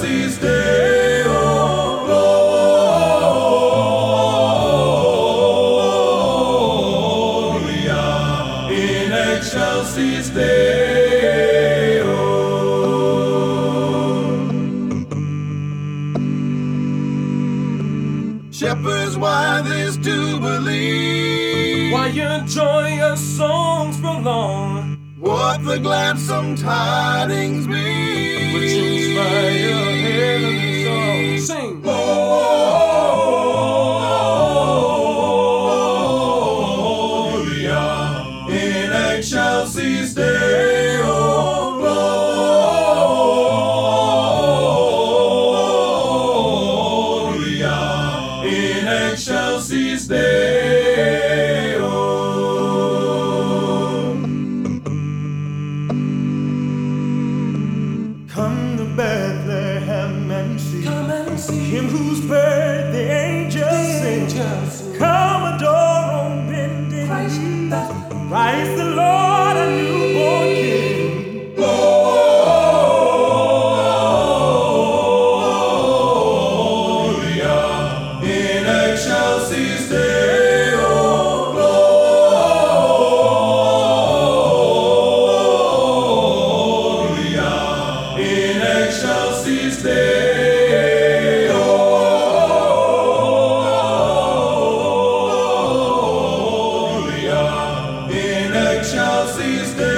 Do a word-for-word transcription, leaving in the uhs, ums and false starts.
Excelsis Deo, Gloria in Excelsis Deo. Shepherds, why this jubilee? Why your joyous songs prolong? What the gladsome tidings be? Which inspire heavenly song. Sing! Gloria in Excelsis Deo, Gloria in Excelsis Deo. Come to Bethlehem and see, Come and see him whose birth the angels sing. angels. Come adore on bending Christ knee. the Christ the Lord, a newborn King. Gloria in Excelsis Deo, Gloria in Excelsis Deo, Gloria in Excelsis Deo.